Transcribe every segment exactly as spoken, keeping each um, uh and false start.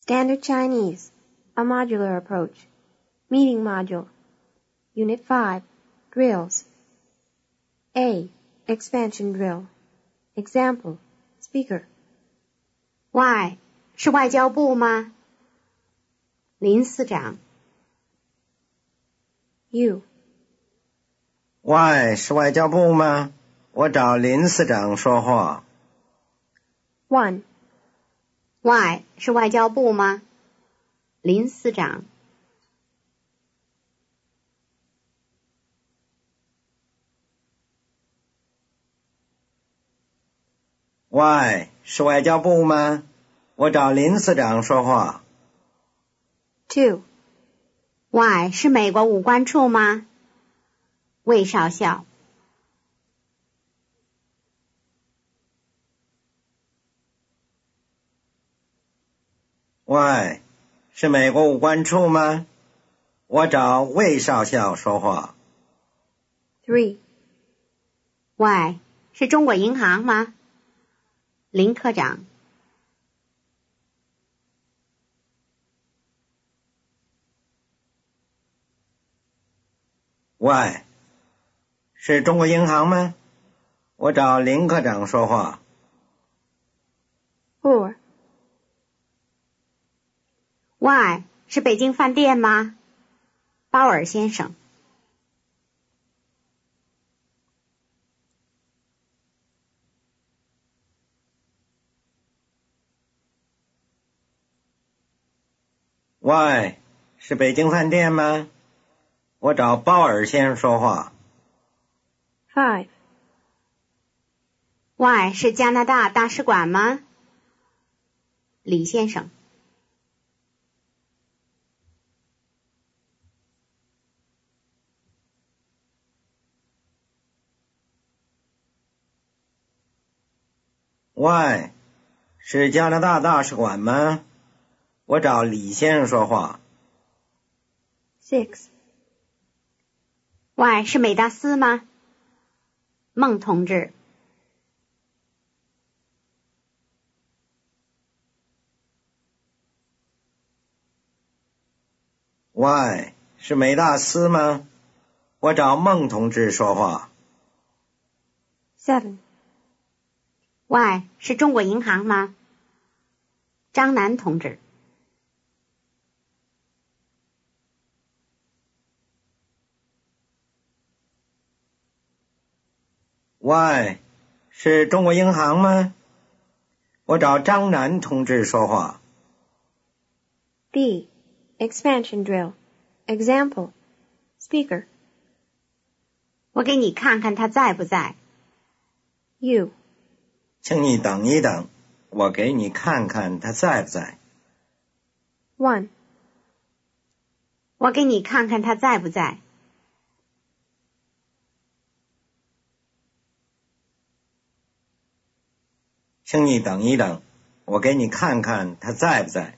Standard Chinese, a modular approach. Meeting module. Unit five, drills. A, expansion drill. Example, speaker. Y 是外交部吗？林司长。 U, Y 是外交部吗？我找林司长说话。 one, Y 是外交部吗？林司长。 Y 是外交部吗？我找林司长说话。 two, Y 是美国武官处吗？魏少校。 Y 是美国武官处吗？我找魏少校说话。 three, Y 是中国银行吗？林科长。 Y 是中国银行吗？我找林科长说话。 four, Y 是北京饭店吗？鲍尔先生。 Y 是北京饭店吗？我找鲍尔先生说话。 five, Y 是加拿大大使馆吗？李先生。 Y 是加拿大大使馆吗？我找李先生说话。 six, Y 是美大斯吗？孟同志。 Y 是美大斯吗？我找孟同志说话。 seven, Y 是中国银行吗？张楠同志。 Y 是中国银行吗？我找张楠同志说话。 D, expansion drill. Example, speaker. 我给你看看他在不在。 U, 请你等一等，我给你看看他在不在。 one, 我给你看看他在不在。 请你等一等，我给你看看他在不在。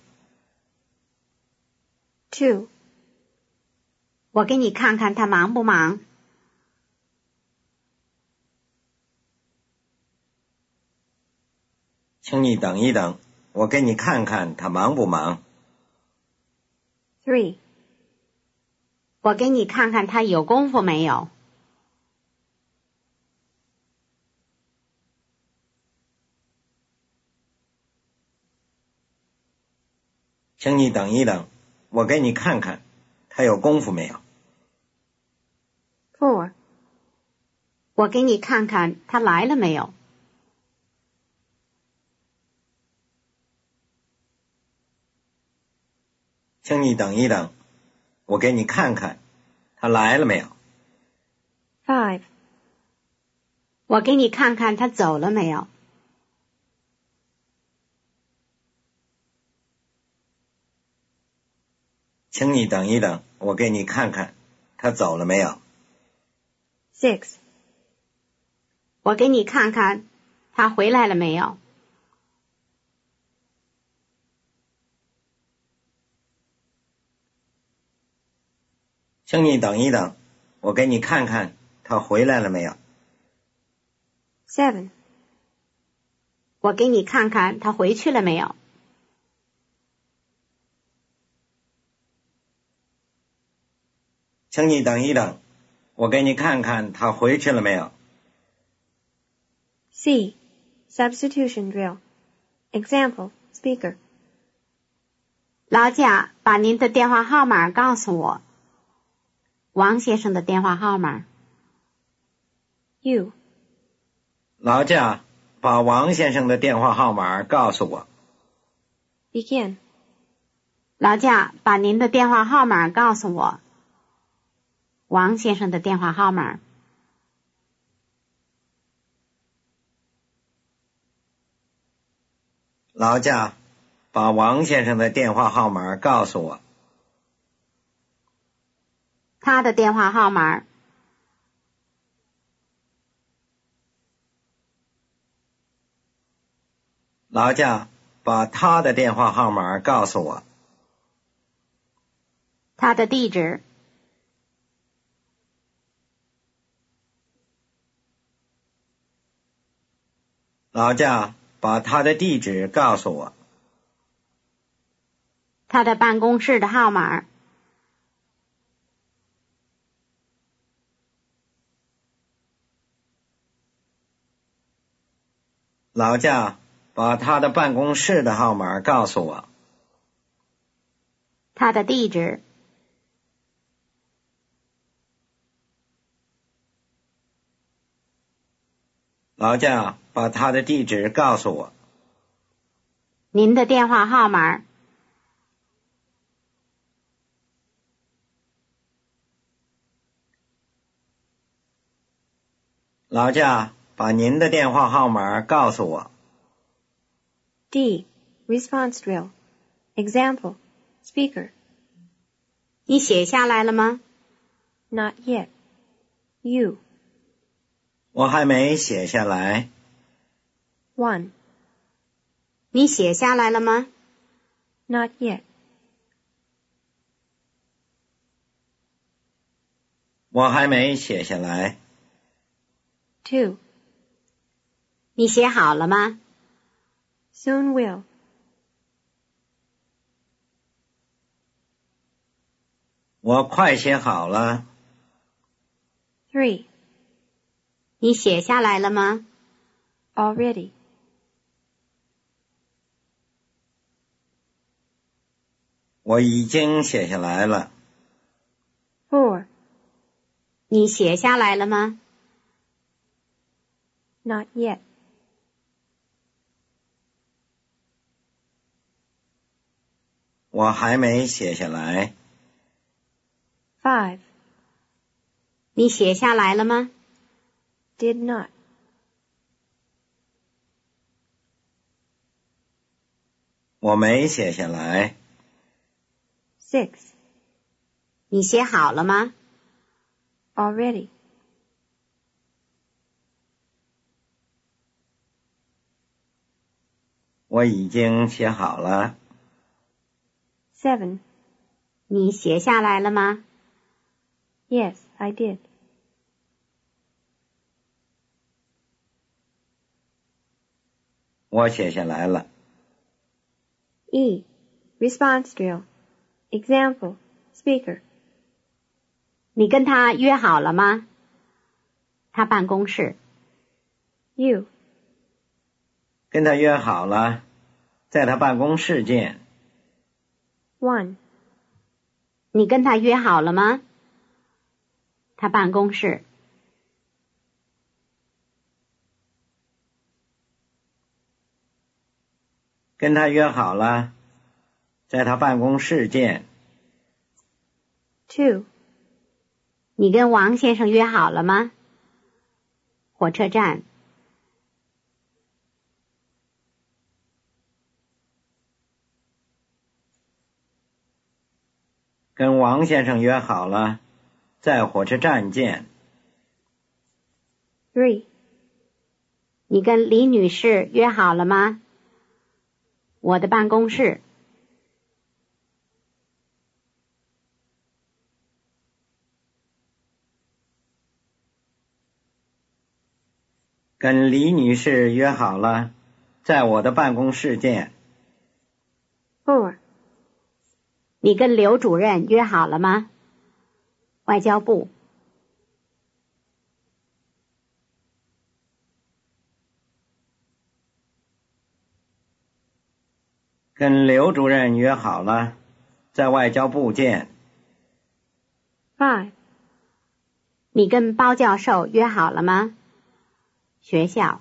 two, 我给你看看他忙不忙。 请你等一等，我给你看看他忙不忙。 three, 我给你看看他有功夫没有。 请你等一等，我给你看看他有功夫没有。 four, 我给你看看他来了没有。 请你等一等，我给你看看他来了没有。 five, 我给你看看他走了没有。 请你等一等，我给你看看他走了没有。 six, 我给你看看他回来了没有。 请你等一等，我给你看看他回来了没有。 seven, 我给你看看他回去了没有。 请你等一等，我给你看看他回去了没有。 C. Substitution drill. Example, speaker. 劳驾，把您的电话号码告诉我。王先生的电话号码。 U. 劳驾，把王先生的电话号码告诉我。 Begin. 劳驾，把您的电话号码告诉我。王先生的电话号码。 劳驾，把王先生的电话号码告诉我。 他的电话号码。 劳驾，把他的电话号码告诉我。 他的地址。 劳驾，把他的地址告诉我。 他的办公室的号码。 劳驾，把他的办公室的号码告诉我。 他的地址。 劳驾，把他的地址告诉我。 您的电话号码。 劳驾，把您的电话号码告诉我。 D. Response drill. Example, speaker. 你写下来了吗？ Not yet. U. 我还没写下来。 One. 你写下来了吗？ Not yet. 我还没写下来。 Two. 你写好了吗？ Soon will. 我快写好了。 Three. 你写下来了吗？ Already. 我已经写下来了。 Four. 你写下来了吗？ Not yet. 我还没写下来。 Five. 你写下来了吗？ Did not. 我没写下来。 Six. 你写好了吗？ Already. 我已经写好了。 Seven. 你写下来了吗？ Yes, I did. 我写下来了。 E. Response drill. Example, speaker. 你跟他约好了吗？他办公室。 U. 跟他约好了，在他办公室见。 One. 你跟他约好了吗？他办公室。 跟他约好了，在他办公室见。 Two. 你跟王先生约好了吗？火车站。 跟王先生约好了，在火车站见。 Three. 你跟李女士约好了吗？我的办公室。 跟李女士约好了，在我的办公室见。 Four. 你跟刘主任约好了吗？ 外交部。 跟刘主任约好了，在外交部见。 Five. 你跟包教授约好了吗？学校。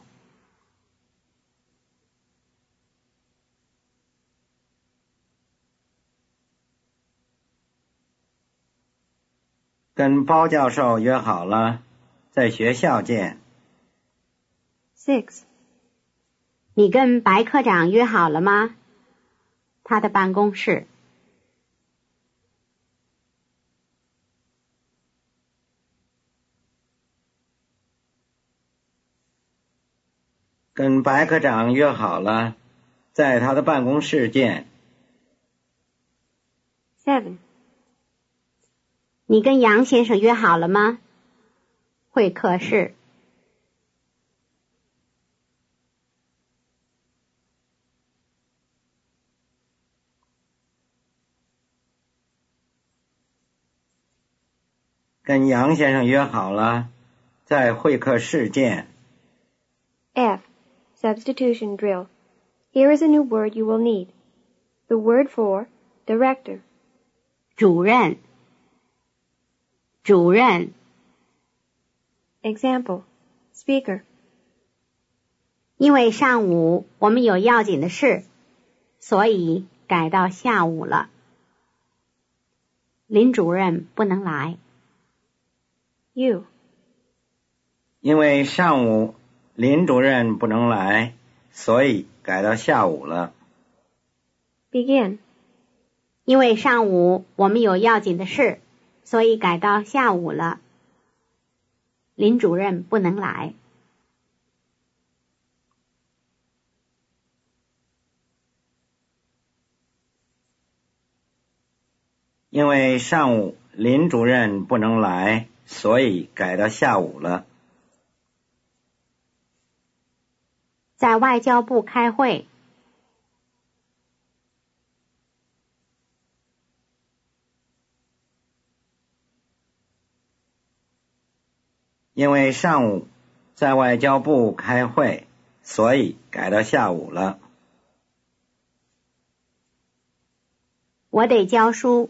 跟包教授约好了，在学校见。 Six. 你跟白科长约好了吗？他的办公室。 跟白科长约好了，在他的办公室见。 Seven. 你跟杨先生约好了吗？会客室。 跟杨先生约好了，在会客室见。 F. Substitution drill. Here is a new word you will need. The word for director. 主任。主任。 Example. Speaker. 因为上午我们有要紧的事，所以改到下午了。林主任不能来。 You. 因为上午林主任不能来，所以改到下午了。 Begin. 因为上午我们有要紧的事，所以改到下午了。林主任不能来。 因为上午林主任不能来，所以改到下午了。 在外交部开会。 因为上午在外交部开会，所以改到下午了。 我得教书。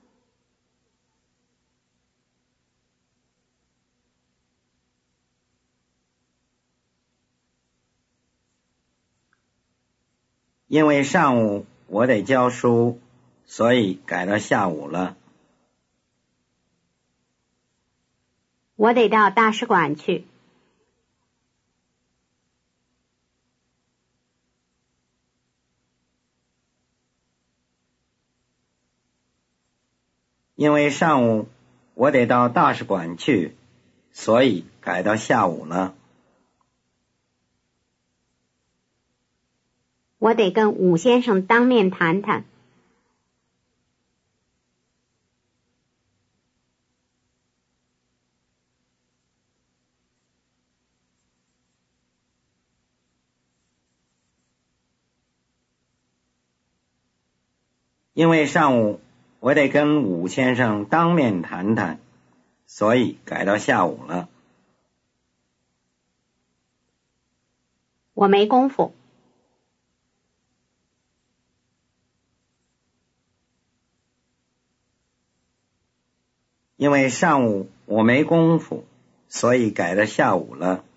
因为上午我得教书，所以改到下午了。 我得到大使馆去。 因为上午我得到大使馆去，所以改到下午了。 我得跟武先生当面谈谈。 因为上午我得跟武先生当面谈谈，所以改到下午了。 我没功夫。 因为上午我没功夫，所以改到下午了。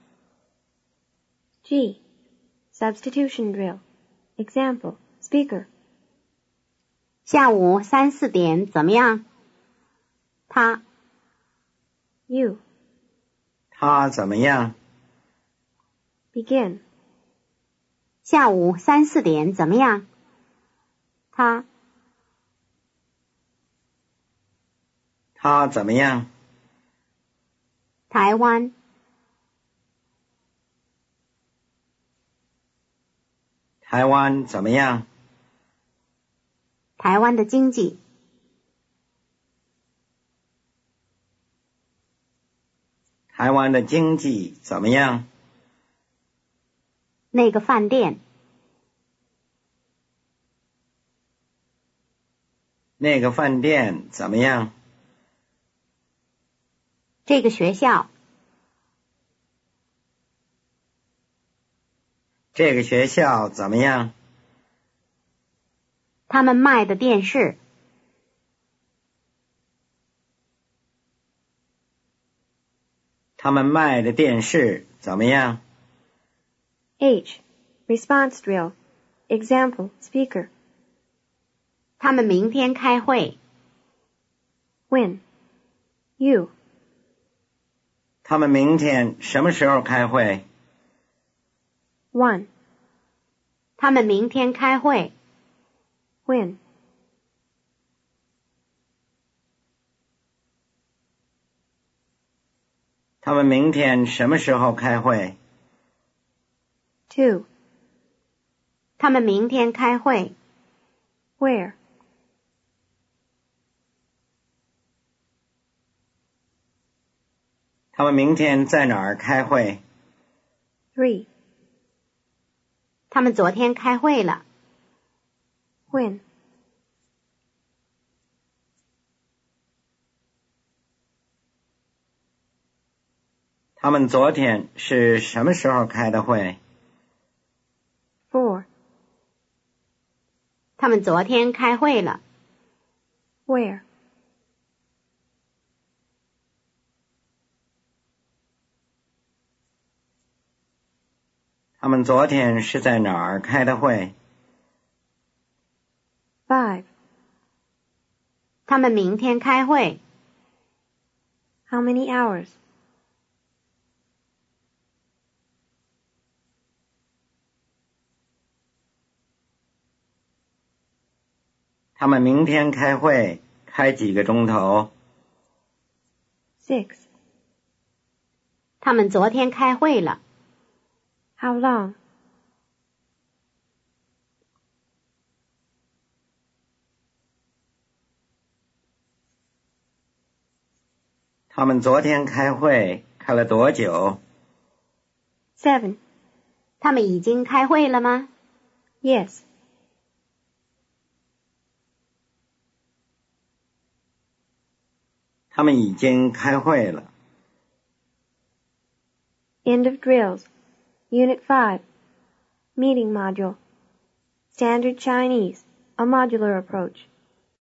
G. Substitution drill. Example. Speaker. 下午三四点怎么样？他。 You. 他怎么样？ Begin. 下午三四点怎么样？他。 他怎么样？ 台湾。 台湾怎么样？ 台湾的经济。 台湾的经济怎么样？ 那个饭店。 那个饭店怎么样？ 这个学校， 这个学校怎么样？ 他们卖的电视， 他们卖的电视怎么样？ H. Response drill. Example, speaker. 他们明天开会。 When? You. 他们明天什么时候开会？ One. 他们明天开会。 When? 他们明天什么时候开会？ Two. 他们明天开会。 Where? 他们明天在哪儿开会？ Three. 他们昨天开会了。 When? 他们昨天是什么时候开的会？ Four. 他们昨天开会了。 Where? 他们昨天是在哪儿开的会？ Five. 他们明天开会。 How many hours? 他们明天开会开几个钟头？ Six. 他们昨天开会了。 How long? 他们昨天开会开了多久？ Seven. 他们已经开会了吗？ Yes. 他们已经开会了。 End of drills. Unit five. Meeting module. Standard Chinese. A modular approach.